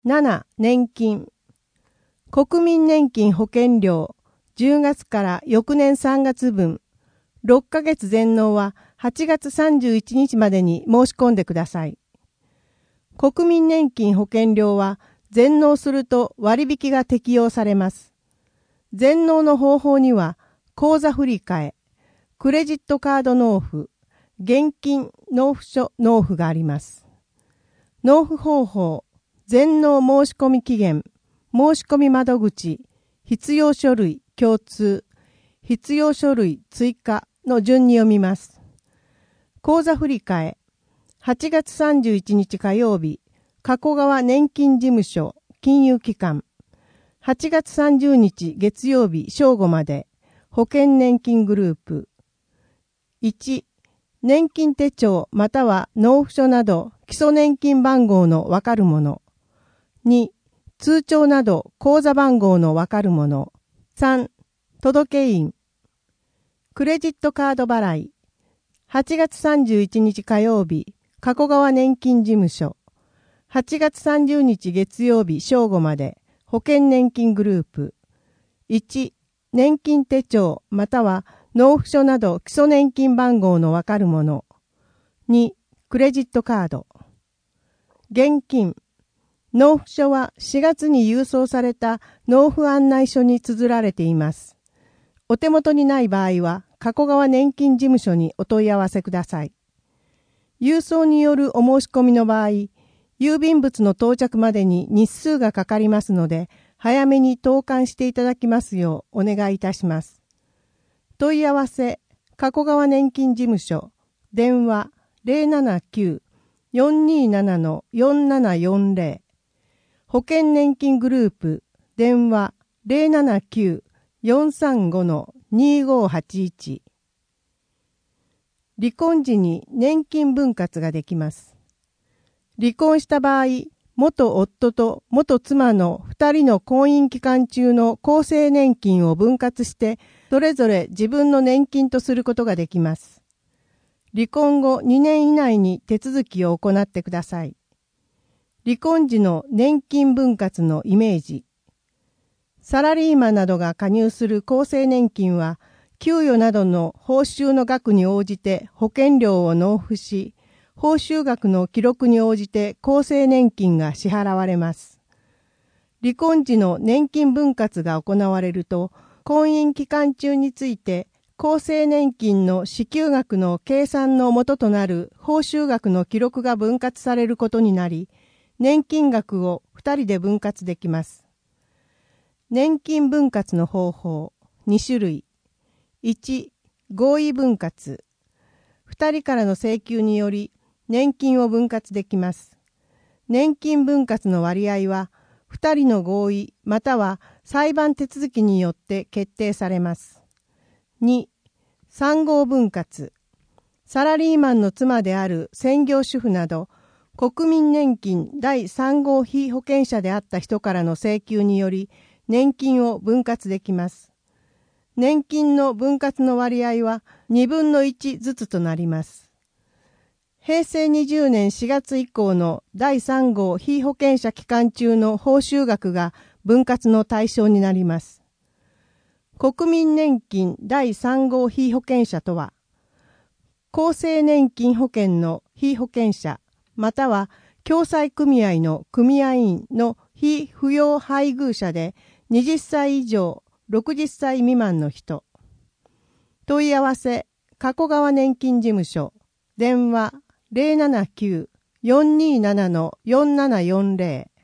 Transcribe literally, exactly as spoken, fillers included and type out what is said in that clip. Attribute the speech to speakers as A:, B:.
A: なな、年金。国民年金保険料、じゅうがつから翌年さんがつぶん、ろっかげつ全納ははちがつさんじゅういちにちまでに申し込んでください。国民年金保険料は全納すると割引が適用されます。全納の方法には、口座振替、クレジットカード納付、現金納付書納付があります。納付方法、全納申込期限、申込窓口、必要書類共通、必要書類追加の順に読みます。口座振替、はちがつさんじゅういちにち火曜日、加古川年金事務所、金融機関。はちがつさんじゅうにち月曜日正午まで、保険年金グループ。いち、年金手帳または納付書など基礎年金番号のわかるもの。に、通帳など口座番号のわかるもの。さん、届印。クレジットカード払い。はちがつさんじゅういちにち火曜日、加古川年金事務所。はちがつさんじゅうにち月曜日正午まで、保険年金グループ。いち、年金手帳または納付書など基礎年金番号のわかるもの。に、クレジットカード。現金。納付書はしがつに郵送された納付案内書に綴られています。お手元にない場合は、加古川年金事務所にお問い合わせください。郵送によるお申し込みの場合、郵便物の到着までに日数がかかりますので、早めに投函していただきますようお願いいたします。問い合わせ、加古川年金事務所、電話 ゼロななきゅう よんにーなな よんななよんゼロ、保険年金グループ、電話 ゼロななきゅう よんさんご にーごーはちいち。離婚時に年金分割ができます。離婚した場合、元夫と元妻の二人の婚姻期間中の厚生年金を分割して、それぞれ自分の年金とすることができます。離婚後にねん以内に手続きを行ってください。離婚時の年金分割のイメージ。サラリーマンなどが加入する厚生年金は、給与などの報酬の額に応じて保険料を納付し、報酬額の記録に応じて厚生年金が支払われます。離婚時の年金分割が行われると、婚姻期間中について厚生年金の支給額の計算の元となる報酬額の記録が分割されることになり、年金額を二人で分割できます。年金分割の方法、にしゅるい。いち、合意分割。二人からの請求により、年金を分割できます。年金分割の割合は、二人の合意または裁判手続きによって決定されます。に、産後分割。サラリーマンの妻である専業主婦など、国民年金だいさん号被保険者であった人からの請求により、年金を分割できます。年金の分割の割合はにぶんのいちずつとなります。へいせいにじゅうねんしがつ以降のだいさん号被保険者期間中の報酬額が分割の対象になります。国民年金だいさん号被保険者とは、厚生年金保険の被保険者、または共済組合の組合員の被扶養配偶者ではたち以上、ろくじゅっさい未満の人。問い合わせ、加古川年金事務所、電話 ゼロななきゅう よんにーなな よんななよんゼロ